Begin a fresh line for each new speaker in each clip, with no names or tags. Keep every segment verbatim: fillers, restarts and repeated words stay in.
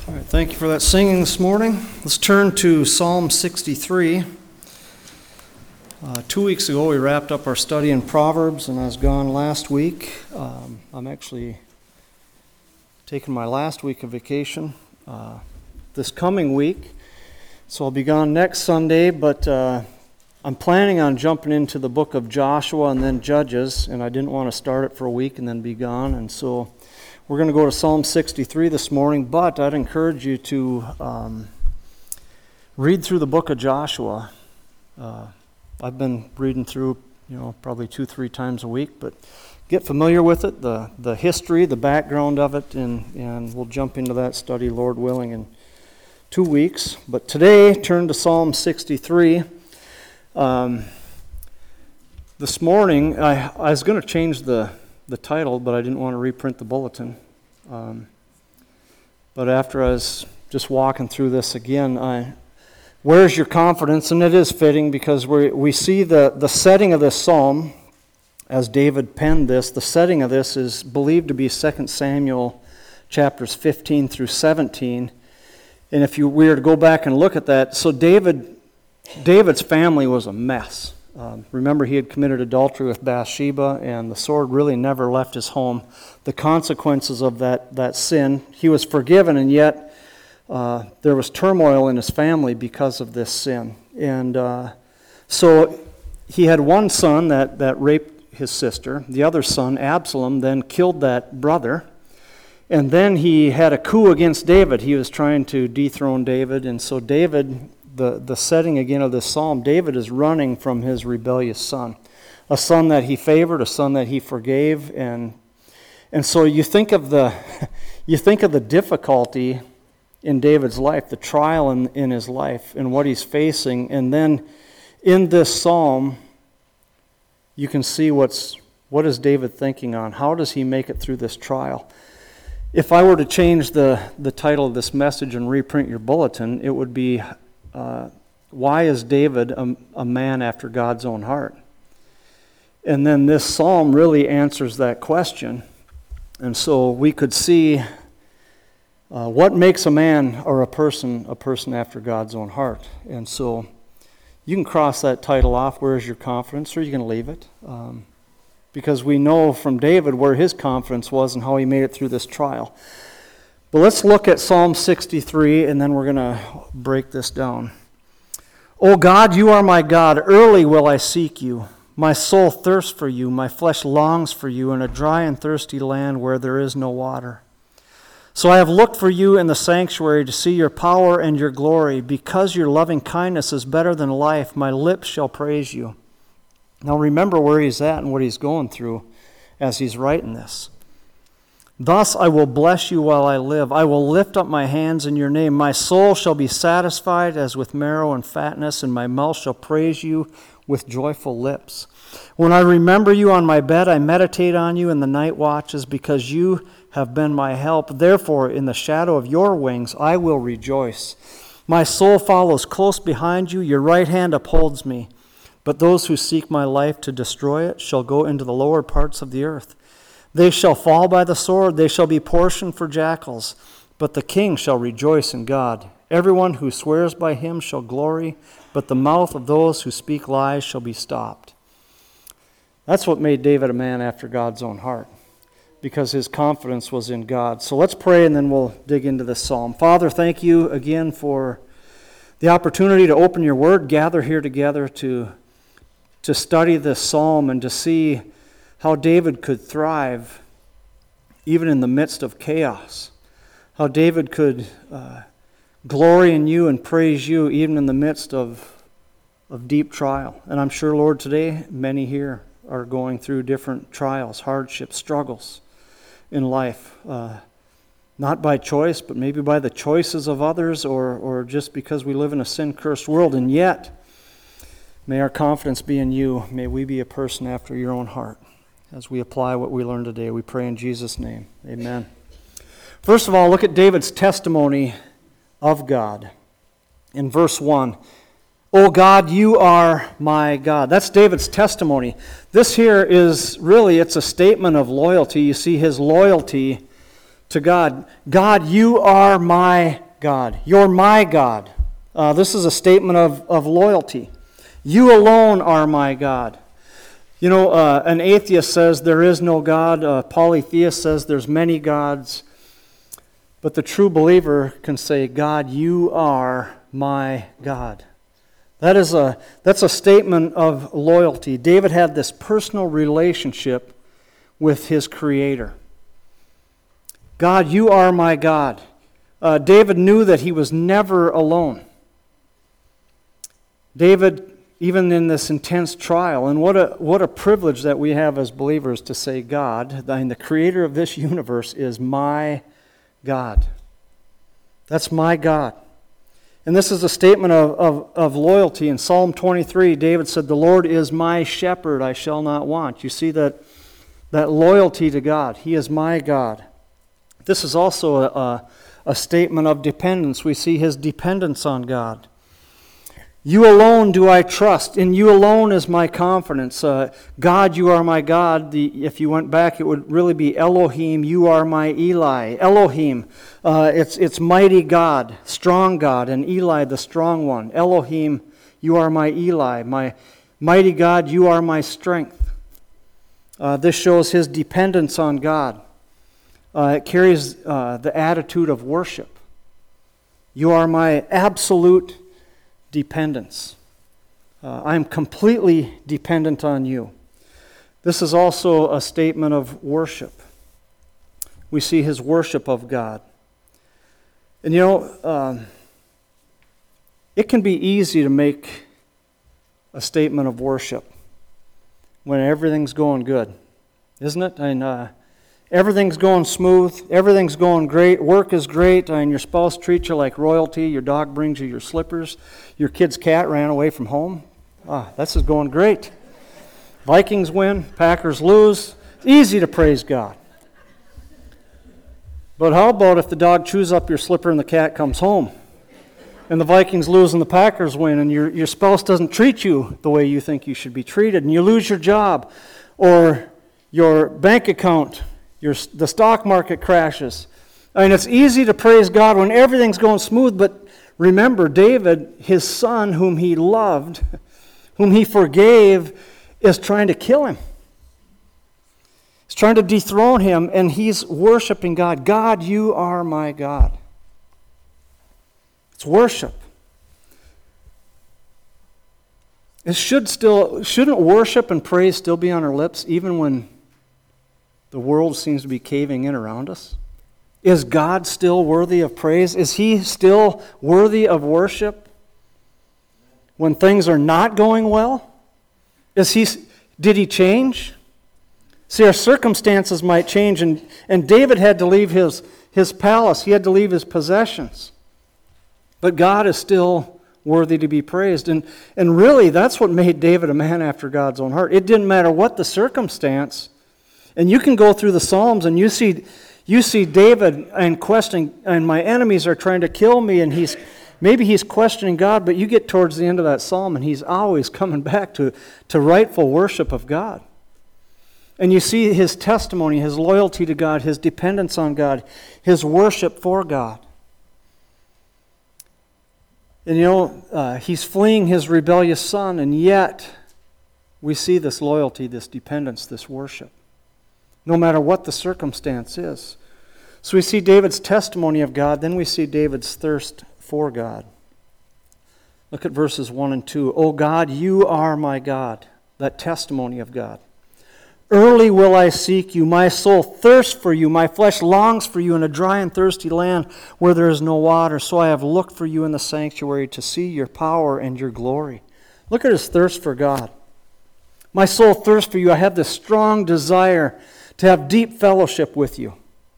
All right, thank you for that singing this morning. Let's turn to Psalm sixty-three. Uh, two weeks ago, we wrapped up our study in Proverbs, and I was gone last week. Um, I'm actually taking my last week of vacation uh, this coming week, so I'll be gone next Sunday, but uh, I'm planning on jumping into the book of Joshua and then Judges, and I didn't want to start it for a week and then be gone, and so we're going to go to Psalm sixty-three this morning, but I'd encourage you to um, read through the book of Joshua. Uh, I've been reading through, you know, probably two, three times a week, but get familiar with it, the the history, the background of it, and, and we'll jump into that study, Lord willing, in two weeks. But today, turn to Psalm sixty-three. Um, this morning, I, I was going to change the the title, but I didn't want to reprint the bulletin. Um, but after I was just walking through this again, I, where's your confidence? And it is fitting because we we see the, the setting of this psalm, as David penned this, the setting of this is believed to be Second Samuel chapters fifteen through seventeen. And if you we were to go back and look at that, so David, David's family was a mess. Um, remember, he had committed adultery with Bathsheba, and the sword really never left his home. The consequences of that, that sin, he was forgiven, and yet uh, there was turmoil in his family because of this sin. And uh, so he had one son that, that raped his sister. The other son, Absalom, then killed that brother. And then he had a coup against David. He was trying to dethrone David, and so David... The, the setting again of this psalm, David is running from his rebellious son. A son that he favored, a son that he forgave, and and so you think of the you think of the difficulty in David's life, the trial in, in his life, and what he's facing, and then in this psalm you can see what's what is David thinking on? How does he make it through this trial? If I were to change the, the title of this message and reprint your bulletin, it would be Uh, why is David a, a man after God's own heart? And then this psalm really answers that question. And so we could see uh, what makes a man or a person a person after God's own heart. And so you can cross that title off, where is your confidence, or you can leave it. Um, because we know from David where his confidence was and how he made it through this trial. But let's look at Psalm sixty-three, and then we're going to break this down. O God, you are my God. Early will I seek you. My soul thirsts for you. My flesh longs for you in a dry and thirsty land where there is no water. So I have looked for you in the sanctuary to see your power and your glory. Because your loving kindness is better than life, my lips shall praise you. Now remember where he's at and what he's going through as he's writing this. Thus I will bless you while I live. I will lift up my hands in your name. My soul shall be satisfied as with marrow and fatness, and my mouth shall praise you with joyful lips. When I remember you on my bed, I meditate on you in the night watches, because you have been my help. Therefore, in the shadow of your wings, I will rejoice. My soul follows close behind you. Your right hand upholds me. But those who seek my life to destroy it shall go into the lower parts of the earth. They shall fall by the sword, they shall be portion for jackals, but the king shall rejoice in God. Everyone who swears by him shall glory, but the mouth of those who speak lies shall be stopped. That's what made David a man after God's own heart, because his confidence was in God. So let's pray, and then we'll dig into this psalm. Father, thank you again for the opportunity to open your word, gather here together to, to study this psalm and to see how David could thrive even in the midst of chaos. How David could uh, glory in you and praise you even in the midst of, of deep trial. And I'm sure, Lord, today many here are going through different trials, hardships, struggles in life. Uh, not by choice, but maybe by the choices of others, or, or just because we live in a sin-cursed world. And yet, may our confidence be in you. May we be a person after your own heart. As we apply what we learned today, we pray in Jesus' name. Amen. First of all, look at David's testimony of God. In verse one, O God, you are my God. That's David's testimony. This here is really, it's a statement of loyalty. You see his loyalty to God. God, you are my God. You're my God. Uh, this is a statement of, of loyalty. You alone are my God. You know, uh, an atheist says there is no God. A polytheist says there's many gods. But the true believer can say, God, you are my God. That is a, that's a statement of loyalty. David had this personal relationship with his Creator. God, you are my God. Uh, David knew that he was never alone. David, even in this intense trial, and what a what a privilege that we have as believers to say, God, the Creator of this universe is my God. That's my God. And this is a statement of, of, of loyalty. In Psalm twenty-three, David said, the Lord is my shepherd, I shall not want. You see that, that loyalty to God. He is my God. This is also a, a, a statement of dependence. We see his dependence on God. You alone do I trust. In you alone is my confidence. Uh, God, you are my God. The, if you went back, it would really be Elohim, you are my Eli. Elohim, uh, it's, it's mighty God, strong God, and Eli, the strong one. Elohim, you are my Eli. My mighty God, you are my strength. Uh, this shows his dependence on God. Uh, it carries uh, the attitude of worship. You are my absolute dependence. Uh, I am completely dependent on you. This is also a statement of worship. We see his worship of God. And you know, um, it can be easy to make a statement of worship when everything's going good, isn't it? And uh, everything's going smooth, everything's going great, work is great, and your spouse treats you like royalty, your dog brings you your slippers, your kid's cat ran away from home. Ah, this is going great. Vikings win, Packers lose. It's easy to praise God. But how about if the dog chews up your slipper and the cat comes home? And the Vikings lose and the Packers win, and your, your spouse doesn't treat you the way you think you should be treated, and you lose your job, or your bank account, your, the stock market crashes. I mean, it's easy to praise God when everything's going smooth, but remember, David, his son, whom he loved, whom he forgave, is trying to kill him. He's trying to dethrone him, and he's worshiping God. God, you are my God. It's worship. It should still, shouldn't worship and praise still be on our lips, even when the world seems to be caving in around us? Is God still worthy of praise? Is he still worthy of worship when things are not going well? Is he, did he change? See, our circumstances might change, and, and David had to leave his, his palace. He had to leave his possessions. But God is still worthy to be praised. And, and really, that's what made David a man after God's own heart. It didn't matter what the circumstance. And you can go through the Psalms and you see you see David and questioning, and my enemies are trying to kill me, and he's maybe he's questioning God, but you get towards the end of that psalm and he's always coming back to, to rightful worship of God. And you see his testimony, his loyalty to God, his dependence on God, his worship for God. And you know, uh, he's fleeing his rebellious son, and yet we see this loyalty, this dependence, this worship, no matter what the circumstance is. So we see David's testimony of God, then we see David's thirst for God. Look at verses one and two. O God, you are my God, that testimony of God. Early will I seek you. My soul thirsts for you. My flesh longs for you in a dry and thirsty land where there is no water. So I have looked for you in the sanctuary to see your power and your glory. Look at his thirst for God. My soul thirsts for you. I have this strong desire to have deep fellowship with you.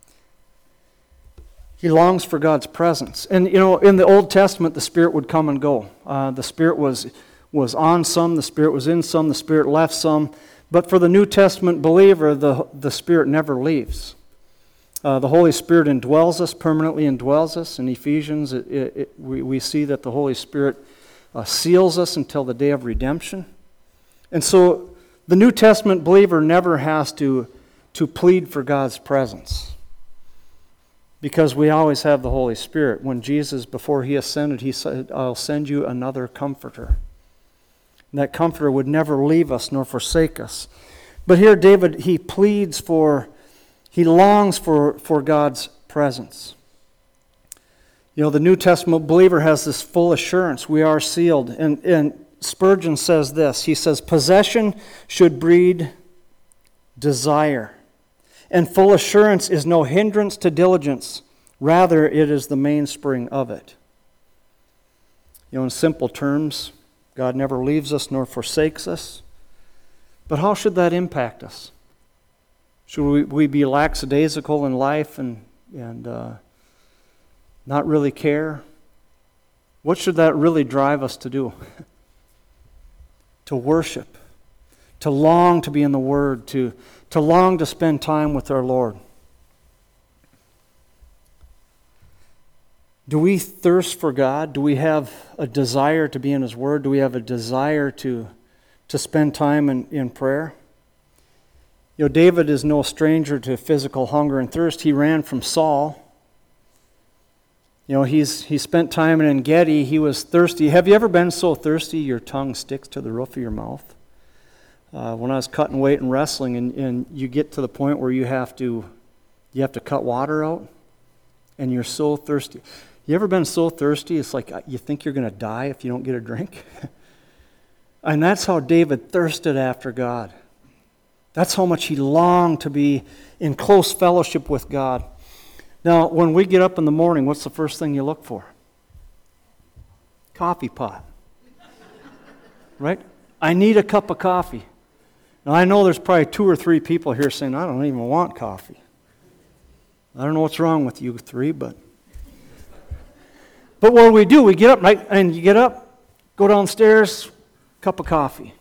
He longs for God's presence. And, you know, in the Old Testament, the Spirit would come and go. Uh, the Spirit was, was on some, the Spirit was in some, the Spirit left some. But for the New Testament believer, the, the Spirit never leaves. Uh, the Holy Spirit indwells us, permanently indwells us. In Ephesians, it, it, it, we, we see that the Holy Spirit uh, seals us until the day of redemption. And so the New Testament believer never has to, to plead for God's presence. because we always have the Holy Spirit. When Jesus, before he ascended, he said, I'll send you another comforter. And that comforter would never leave us nor forsake us. But here David, he pleads for, he longs for, for God's presence. You know, the New Testament believer has this full assurance. We are sealed. And, and Spurgeon says this. He says, possession should breed desire. And full assurance is no hindrance to diligence. Rather, it is the mainspring of it. You know, in simple terms, God never leaves us nor forsakes us. But how should that impact us? Should we, we be lackadaisical in life and, and uh, not really care? What should that really drive us to do? To worship, to long to be in the Word, to, to long to spend time with our Lord. Do we thirst for God? Do we have a desire to be in His Word? Do we have a desire to, to spend time in, in prayer? You know, David is no stranger to physical hunger and thirst. He ran from Saul. You know, he's he spent time in En-Gedi. He was thirsty. Have you ever been so thirsty your tongue sticks to the roof of your mouth? Uh, when I was cutting weight and wrestling, and, and you get to the point where you have to you have to cut water out, and you're so thirsty. You ever been so thirsty it's like you think you're going to die if you don't get a drink? And that's how David thirsted after God. That's how much he longed to be in close fellowship with God. Now, when we get up in the morning, what's the first thing you look for? Coffee pot. Right? I need a cup of coffee. Now, I know there's probably two or three people here saying, I don't even want coffee. I don't know what's wrong with you three, but... But what do we do? We get up, right? And you get up, go downstairs, cup of coffee.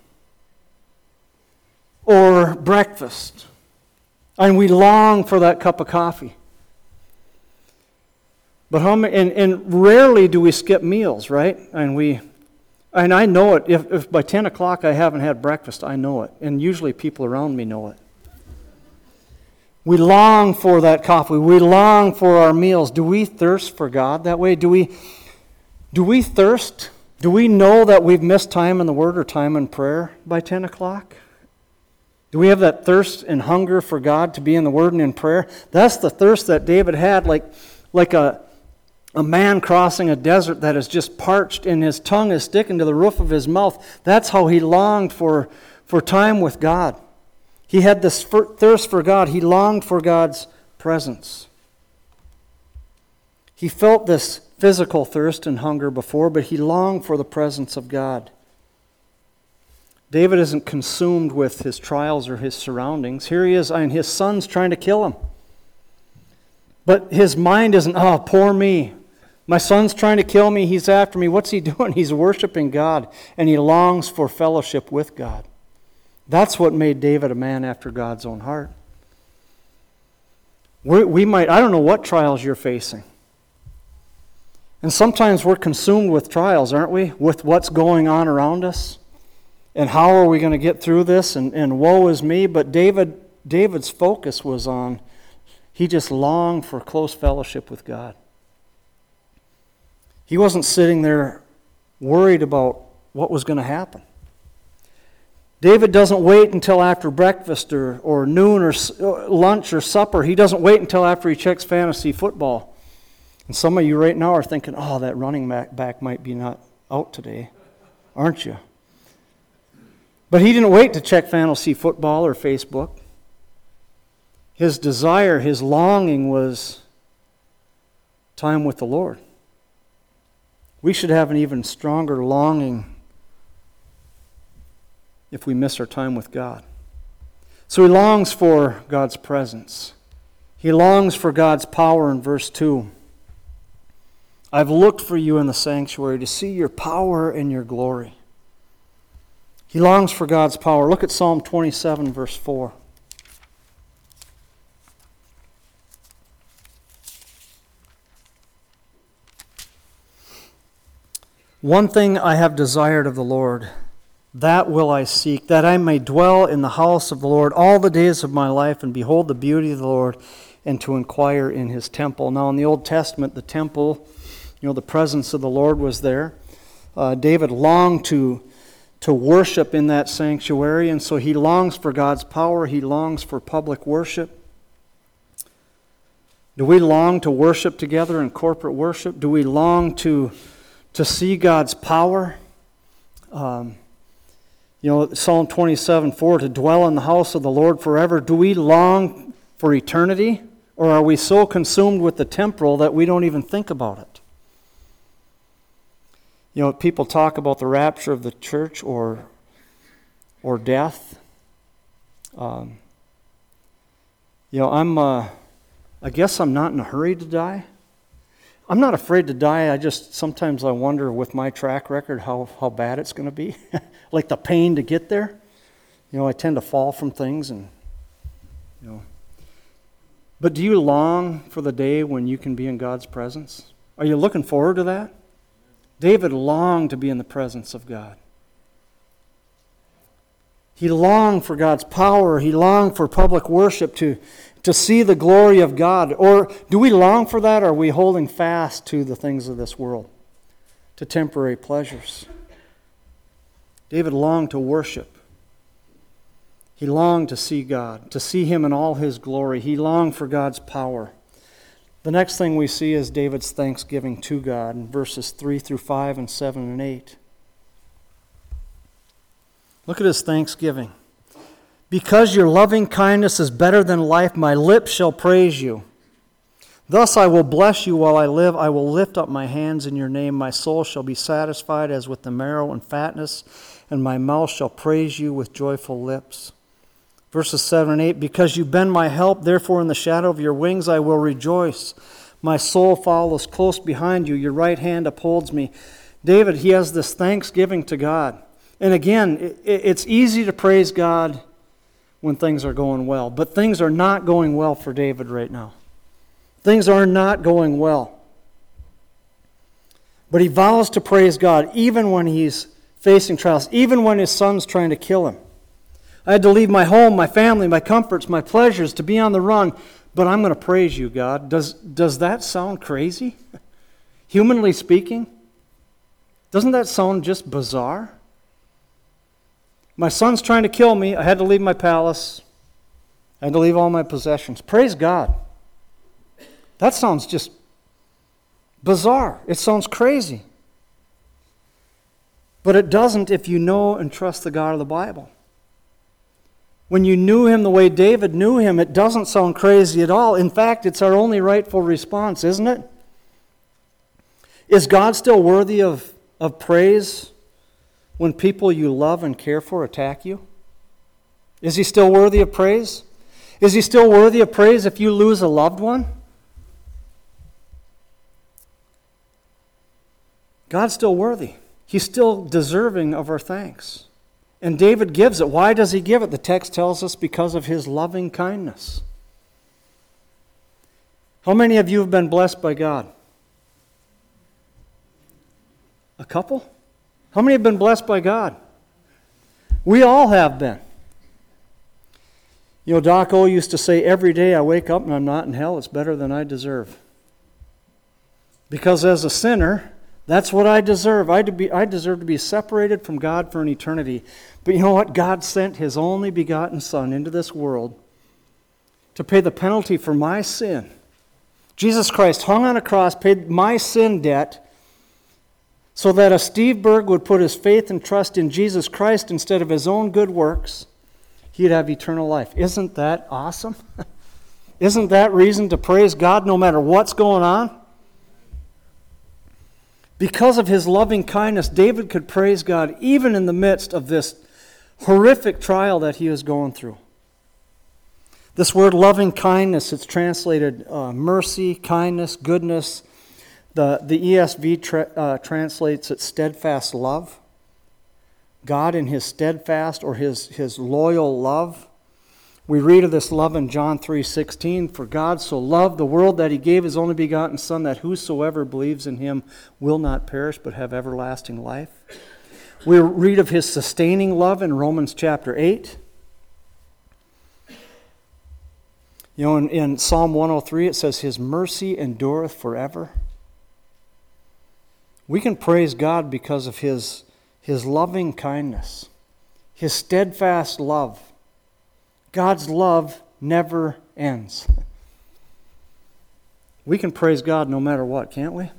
Or breakfast. And we long for that cup of coffee. But how many, and, and rarely do we skip meals, right? And we, and I know it. If, if by ten o'clock I haven't had breakfast, I know it. And usually people around me know it. We long for that coffee. We long for our meals. Do we thirst for God that way? Do we, do we thirst? Do we know that we've missed time in the Word or time in prayer by ten o'clock? Do we have that thirst and hunger for God to be in the Word and in prayer? That's the thirst that David had, like, like a, a man crossing a desert that is just parched and his tongue is sticking to the roof of his mouth. That's how he longed for, for time with God. He had this thirst for God. He longed for God's presence. He felt this physical thirst and hunger before, but he longed for the presence of God. David isn't consumed with his trials or his surroundings. Here he is, and his son's trying to kill him. But his mind isn't, oh, poor me. My son's trying to kill me. He's after me. What's he doing? He's worshiping God, and he longs for fellowship with God. That's what made David a man after God's own heart. We, we might, I don't know what trials you're facing. And sometimes we're consumed with trials, aren't we? With what's going on around us. And how are we going to get through this? And, and woe is me. But David, David's focus was on, he just longed for close fellowship with God. He wasn't sitting there worried about what was going to happen. David doesn't wait until after breakfast or, or noon or lunch or supper. He doesn't wait until after he checks fantasy football. And some of you right now are thinking, oh, that running back might be not out today, aren't you? But he didn't wait to check fantasy football or Facebook. His desire, his longing was time with the Lord. We should have an even stronger longing if we miss our time with God. So he longs for God's presence. He longs for God's power in verse two. I've looked for you in the sanctuary to see your power and your glory. He longs for God's power. Look at Psalm twenty-seven, verse four. One thing I have desired of the Lord, that will I seek, that I may dwell in the house of the Lord all the days of my life and behold the beauty of the Lord and to inquire in his temple. Now in the Old Testament, the temple, you know, the presence of the Lord was there. Uh, David longed to, to worship in that sanctuary, and so he longs for God's power. He longs for public worship. Do we long to worship together in corporate worship? Do we long to, to see God's power? Um, you know, Psalm twenty-seven four, to dwell in the house of the Lord forever. Do we long for eternity? Or are we so consumed with the temporal that we don't even think about it? You know, people talk about the rapture of the church or, or death. Um, you know, I'm... Uh, I guess I'm not in a hurry to die. I'm not afraid to die. I just, sometimes I wonder with my track record how, how bad it's going to be. Like the pain to get there. You know, I tend to fall from things and, you know. But do you long for the day when you can be in God's presence? Are you looking forward to that? David longed to be in the presence of God. He longed for God's power. He longed for public worship, to, to see the glory of God. Or do we long for that, or are we holding fast to the things of this world, to temporary pleasures? David longed to worship. He longed to see God, to see Him in all His glory. He longed for God's power. The next thing we see is David's thanksgiving to God in verses three through five and seven and eight. Look at his thanksgiving. Because your loving kindness is better than life, my lips shall praise you. Thus I will bless you while I live. I will lift up my hands in your name. My soul shall be satisfied as with the marrow and fatness, and my mouth shall praise you with joyful lips. Verses seven and eight, because you've been my help, therefore in the shadow of your wings I will rejoice. My soul follows close behind you. Your right hand upholds me. David, he has this thanksgiving to God. And again, it's easy to praise God when things are going well. But things are not going well for David right now. Things are not going well. But he vows to praise God even when he's facing trials, even when his son's trying to kill him. I had to leave my home, my family, my comforts, my pleasures to be on the run, but I'm going to praise you, God. Does, does that sound crazy? Humanly speaking? Doesn't that sound just bizarre? My son's trying to kill me. I had to leave my palace. I had to leave all my possessions. Praise God. That sounds just bizarre. It sounds crazy. But it doesn't if you know and trust the God of the Bible. When you knew Him the way David knew Him, it doesn't sound crazy at all. In fact, it's our only rightful response, isn't it? Is God still worthy of, of praise when people you love and care for attack you? Is He still worthy of praise? Is He still worthy of praise if you lose a loved one? God's still worthy. He's still deserving of our thanks. And David gives it. Why does he give it? The text tells us because of his loving kindness. How many of you have been blessed by God? A couple? How many have been blessed by God? We all have been. You know, Doc O used to say, every day I wake up and I'm not in hell, it's better than I deserve. Because as a sinner, that's what I deserve. I, to be, I deserve to be separated from God for an eternity. But you know what? God sent His only begotten Son into this world to pay the penalty for my sin. Jesus Christ hung on a cross, paid my sin debt, so that a Steve Berg would put his faith and trust in Jesus Christ instead of his own good works, he'd have eternal life. Isn't that awesome? Isn't that reason to praise God no matter what's going on? Because of his loving kindness, David could praise God even in the midst of this horrific trial that he is going through. This word loving kindness, it's translated uh, mercy, kindness, goodness. The, the E S V tra- uh, translates it steadfast love. God in His steadfast or His, his loyal love. We read of this love in John three sixteen. For God so loved the world that He gave His only begotten Son, that whosoever believes in Him will not perish but have everlasting life. We read of His sustaining love in Romans chapter eight. You know, in, in Psalm one oh three, it says, His mercy endureth forever. We can praise God because of His, His loving kindness, His steadfast love. God's love never ends. We can praise God no matter what, can't we?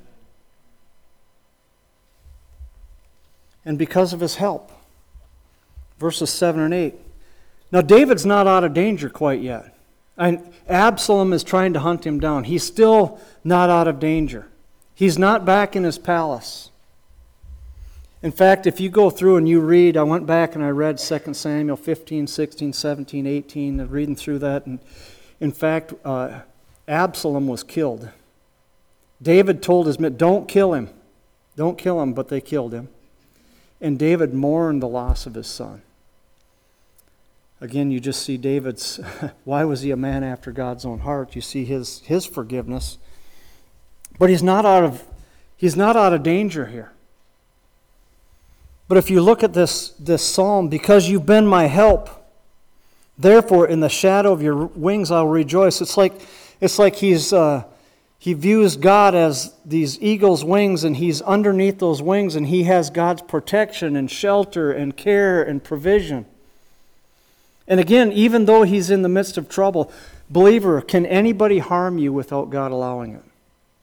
And because of His help. Verses seven and eight. Now David's not out of danger quite yet. And Absalom is trying to hunt him down. He's still not out of danger. He's not back in his palace. In fact, if you go through and you read, I went back and I read Second Samuel fifteen, sixteen, seventeen, eighteen, and reading through that. And in fact, uh, Absalom was killed. David told his men, don't kill him. Don't kill him, but they killed him. And David mourned the loss of his son. Again, you just see David's, why was he a man after God's own heart? You see his, his forgiveness. But he's not out of, he's not out of danger here. But if you look at this, this psalm, because you've been my help, therefore in the shadow of your wings I'll rejoice. It's like, it's like he's, uh, he views God as these eagle's wings, and he's underneath those wings, and he has God's protection and shelter and care and provision. And again, even though he's in the midst of trouble, believer, can anybody harm you without God allowing it?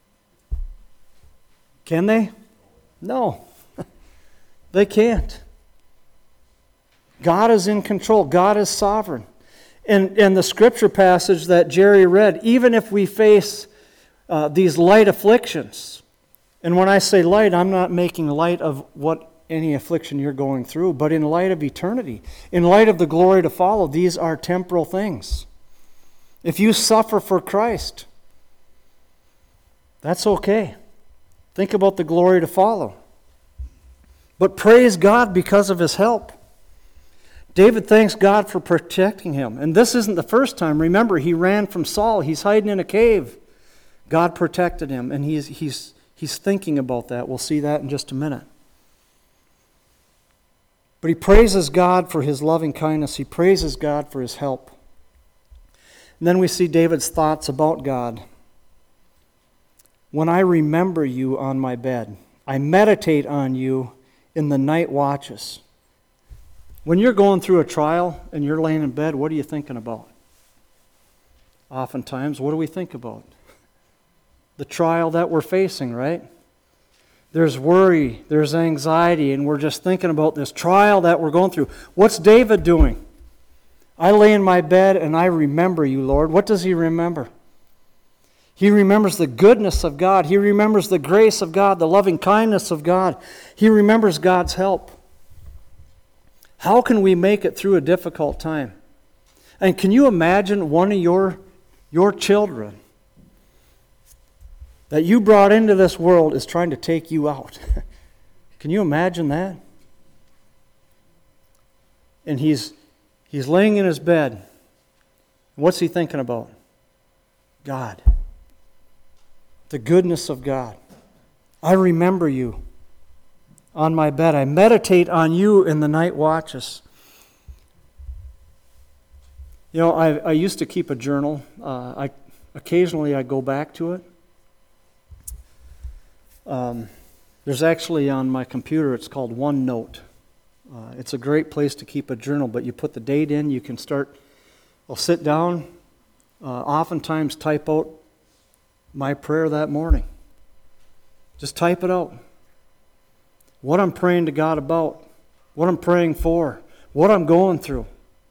Can they? No. They can't. God is in control. God is sovereign. And, and the scripture passage that Jerry read, even if we face uh, these light afflictions, and when I say light, I'm not making light of what any affliction you're going through, but in light of eternity, in light of the glory to follow, these are temporal things. If you suffer for Christ, that's okay. Think about the glory to follow. But praise God because of His help. David thanks God for protecting him. And this isn't the first time. Remember, he ran from Saul. He's hiding in a cave. God protected him, and he's, he's, he's thinking about that. We'll see that in just a minute. But he praises God for His loving kindness. He praises God for His help. And then we see David's thoughts about God. When I remember you on my bed, I meditate on you in the night watches. When you're going through a trial and you're laying in bed, what are you thinking about? Oftentimes, what do we think about? The trial that we're facing, right? There's worry, there's anxiety, and we're just thinking about this trial that we're going through. What's David doing? I lay in my bed and I remember you, Lord. What does he remember? He remembers the goodness of God. He remembers the grace of God, the loving kindness of God. He remembers God's help. How can we make it through a difficult time? And can you imagine one of your, your children that you brought into this world is trying to take you out? Can you imagine that? And he's he's laying in his bed. What's he thinking about? God. The goodness of God. I remember you on my bed. I meditate on you in the night watches. You know, I, I used to keep a journal. Uh, I occasionally I go back to it. Um, there's actually on my computer, it's called OneNote. Uh, it's a great place to keep a journal, but you put the date in, you can start, I'll sit down, uh, oftentimes type out my prayer that morning. Just type it out. What I'm praying to God about, what I'm praying for, what I'm going through.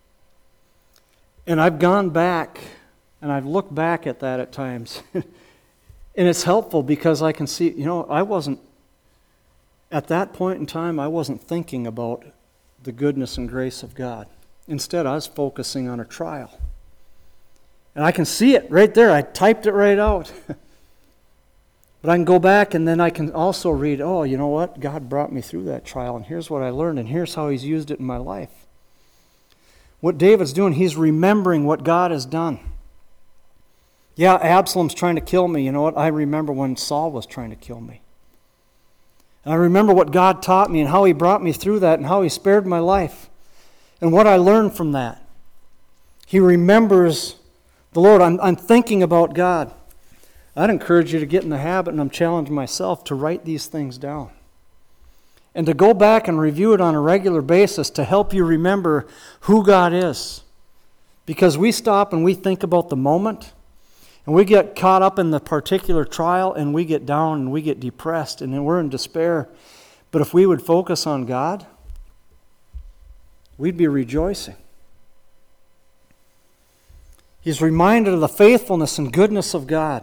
And I've gone back, and I've looked back at that at times. And it's helpful because I can see, you know, I wasn't, at that point in time, I wasn't thinking about the goodness and grace of God. Instead, I was focusing on a trial. And I can see it right there. I typed it right out. But I can go back and then I can also read, oh, you know what? God brought me through that trial, and here's what I learned, and here's how He's used it in my life. What David's doing, he's remembering what God has done. Yeah, Absalom's trying to kill me. You know what? I remember when Saul was trying to kill me. And I remember what God taught me and how He brought me through that and how He spared my life and what I learned from that. He remembers the Lord, I'm, I'm thinking about God. I'd encourage you to get in the habit, and I'm challenging myself to write these things down. And to go back and review it on a regular basis to help you remember who God is. Because we stop and we think about the moment, and we get caught up in the particular trial, and we get down and we get depressed, and then we're in despair. But if we would focus on God, we'd be rejoicing. He's reminded of the faithfulness and goodness of God.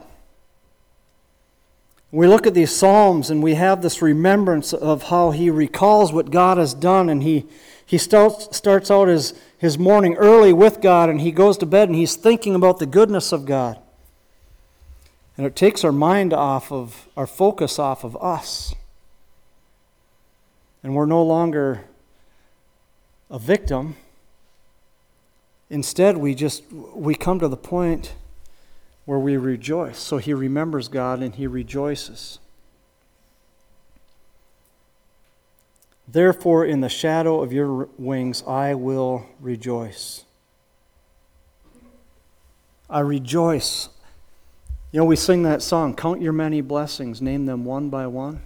We look at these Psalms and we have this remembrance of how he recalls what God has done, and he, he starts, starts out his, his morning early with God, and he goes to bed and he's thinking about the goodness of God. And it takes our mind off of, our focus off of us. And we're no longer a victim. Instead, we just, we come to the point where we rejoice. So he remembers God and he rejoices. Therefore, in the shadow of your wings, I will rejoice. I rejoice. You know, we sing that song, count your many blessings, name them one by one.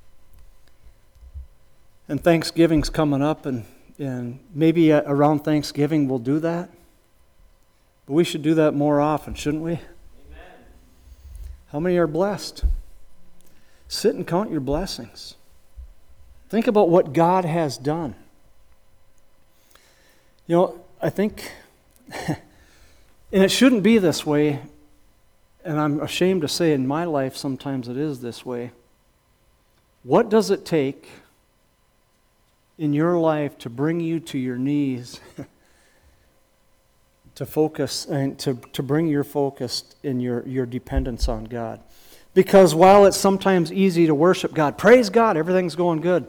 And Thanksgiving's coming up, and, and maybe around Thanksgiving we'll do that. But we should do that more often, shouldn't we? How many are blessed? Sit and count your blessings. Think about what God has done. You know, I think, and it shouldn't be this way, and I'm ashamed to say in my life sometimes it is this way. What does it take in your life to bring you to your knees to focus and to, to bring your focus in your, your dependence on God? Because while it's sometimes easy to worship God, praise God, everything's going good.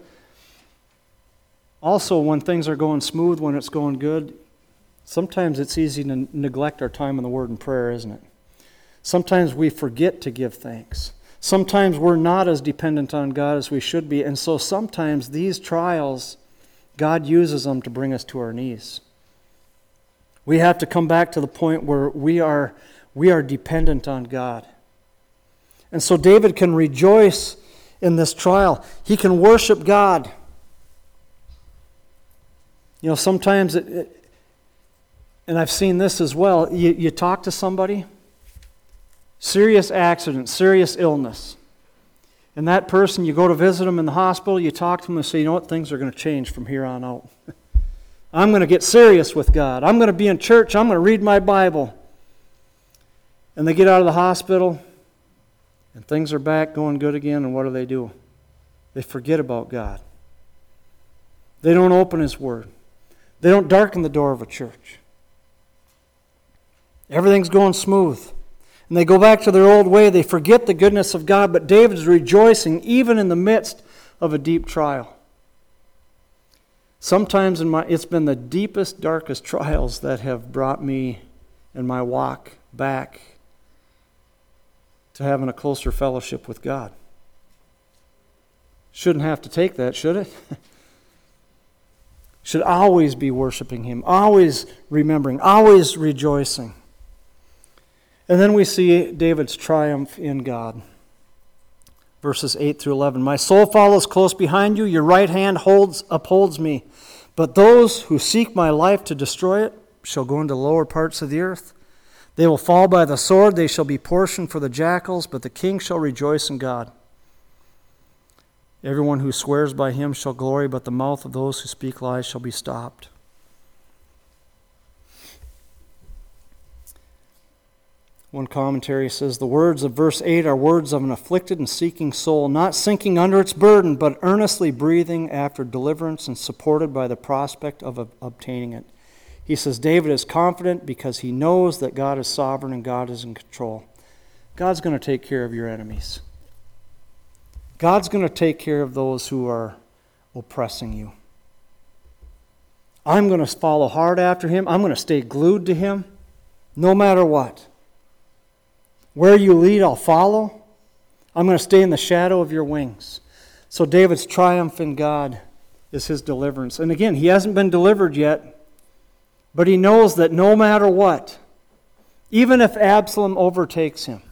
Also, when things are going smooth, when it's going good, sometimes it's easy to neglect our time in the Word and prayer, isn't it? Sometimes we forget to give thanks. Sometimes we're not as dependent on God as we should be, and so sometimes these trials, God uses them to bring us to our knees. We have to come back to the point where we are, we are dependent on God. And so David can rejoice in this trial. He can worship God. You know, sometimes, it, it, and I've seen this as well, you, you talk to somebody, serious accident, serious illness, and that person, you go to visit them in the hospital, you talk to them and say, you know what, things are going to change from here on out. I'm going to get serious with God. I'm going to be in church. I'm going to read my Bible. And they get out of the hospital, and things are back going good again, and what do they do? They forget about God. They don't open His Word. They don't darken the door of a church. Everything's going smooth. And they go back to their old way. They forget the goodness of God, but David's rejoicing even in the midst of a deep trial. Sometimes in my, it's been the deepest, darkest trials that have brought me in my walk back to having a closer fellowship with God. Shouldn't have to take that, should it? Should always be worshiping Him, always remembering, always rejoicing. And then we see David's triumph in God. Verses eight through eleven. My soul follows close behind you, your right hand holds upholds me. But those who seek my life to destroy it shall go into the lower parts of the earth. They will fall by the sword, they shall be portion for the jackals, but the king shall rejoice in God. Everyone who swears by Him shall glory, but the mouth of those who speak lies shall be stopped. One commentary says, the words of verse eight are words of an afflicted and seeking soul, not sinking under its burden, but earnestly breathing after deliverance and supported by the prospect of obtaining it. He says, David is confident because he knows that God is sovereign and God is in control. God's going to take care of your enemies. God's going to take care of those who are oppressing you. I'm going to follow hard after Him. I'm going to stay glued to Him no matter what. Where you lead, I'll follow. I'm going to stay in the shadow of your wings. So David's triumph in God is his deliverance. And again, he hasn't been delivered yet, but he knows that no matter what, Even if Absalom overtakes him.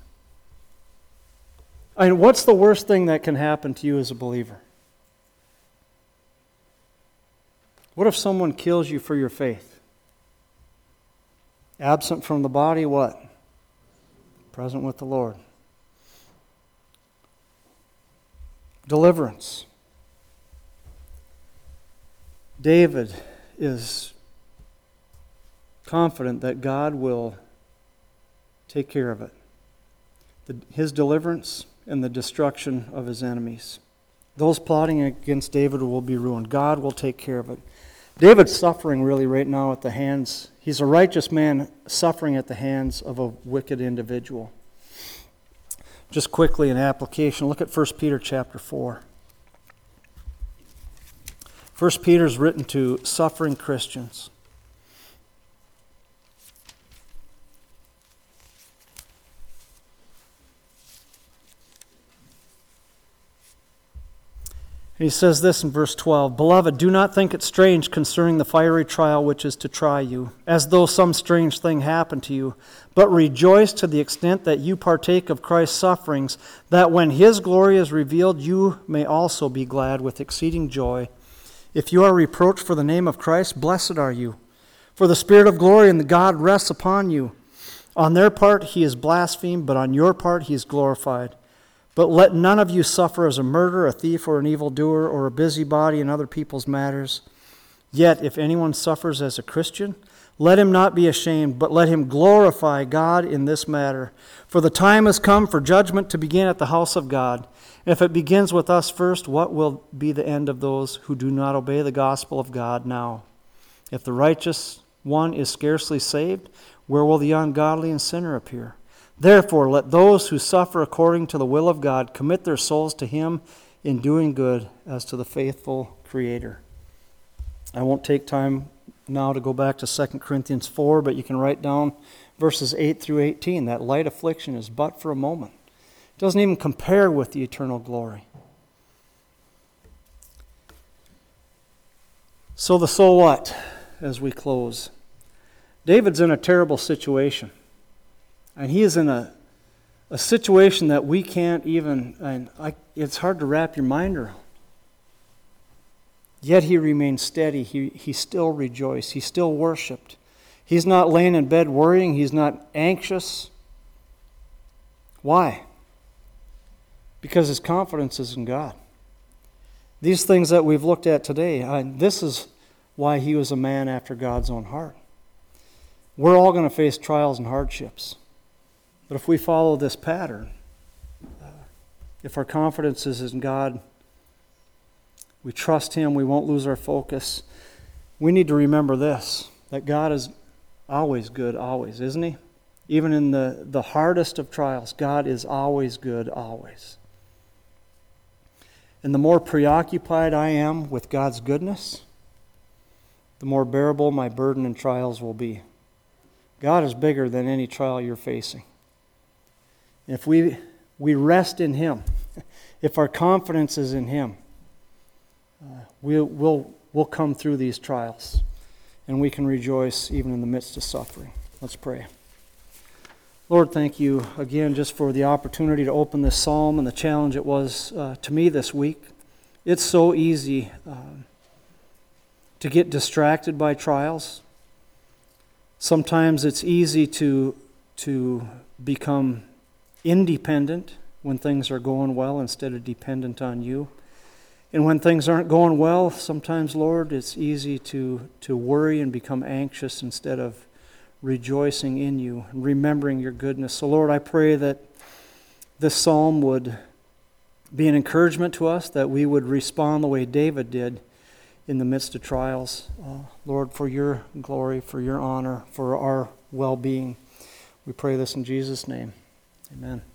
I mean, what's the worst thing that can happen to you as a believer? What if someone kills you for your faith? Absent from the body, what? Present with the Lord. Deliverance. David is confident that God will take care of it. The, his deliverance and the destruction of his enemies. Those plotting against David will be ruined. God will take care of it. David's suffering really right now at the hands, he's a righteous man suffering at the hands of a wicked individual. Just quickly, an application, look at First Peter chapter four. First Peter is written to suffering Christians. And he says this in verse twelve, "Beloved, do not think it strange concerning the fiery trial which is to try you, as though some strange thing happened to you, but rejoice to the extent that you partake of Christ's sufferings, that when His glory is revealed, you may also be glad with exceeding joy. If you are reproached for the name of Christ, blessed are you. For the Spirit of glory and God rests upon you. On their part He is blasphemed, but on your part He is glorified. But let none of you suffer as a murderer, a thief, or an evildoer, or a busybody in other people's matters. Yet if anyone suffers as a Christian, let him not be ashamed, but let him glorify God in this matter. For the time has come for judgment to begin at the house of God. If it begins with us first, what will be the end of those who do not obey the gospel of God now? If the righteous one is scarcely saved, where will the ungodly and sinner appear? Therefore, let those who suffer according to the will of God commit their souls to Him in doing good as to the faithful Creator." I won't take time now to go back to Second Corinthians four, but you can write down verses eight through eighteen. That light affliction is but for a moment. It doesn't even compare with the eternal glory. So the so what, as we close. David's in a terrible situation. And he is in a, a situation that we can't even, and I, it's hard to wrap your mind around. Yet he remained steady. He, he still rejoiced. He still worshiped. He's not laying in bed worrying. He's not anxious. Why? Because his confidence is in God. These things that we've looked at today, I, this is why he was a man after God's own heart. We're all going to face trials and hardships. But if we follow this pattern, uh, if our confidence is in God, we trust Him, we won't lose our focus. We need to remember this, that God is always good, always, isn't He? Even in the, the hardest of trials, God is always good, always. And the more preoccupied I am with God's goodness, the more bearable my burden and trials will be. God is bigger than any trial you're facing. If we we rest in Him, if our confidence is in Him, uh, we'll, we'll, we'll come through these trials, and we can rejoice even in the midst of suffering. Let's pray. Lord, thank You again just for the opportunity to open this psalm and the challenge it was uh, to me this week. It's so easy uh, to get distracted by trials. Sometimes it's easy to to become independent when things are going well instead of dependent on You. And when things aren't going well, sometimes, Lord, it's easy to, to worry and become anxious instead of rejoicing in You and remembering Your goodness. So, Lord, I pray that this psalm would be an encouragement to us, that we would respond the way David did in the midst of trials. Uh, Lord, for Your glory, for Your honor, for our well-being. We pray this in Jesus' name. Amen.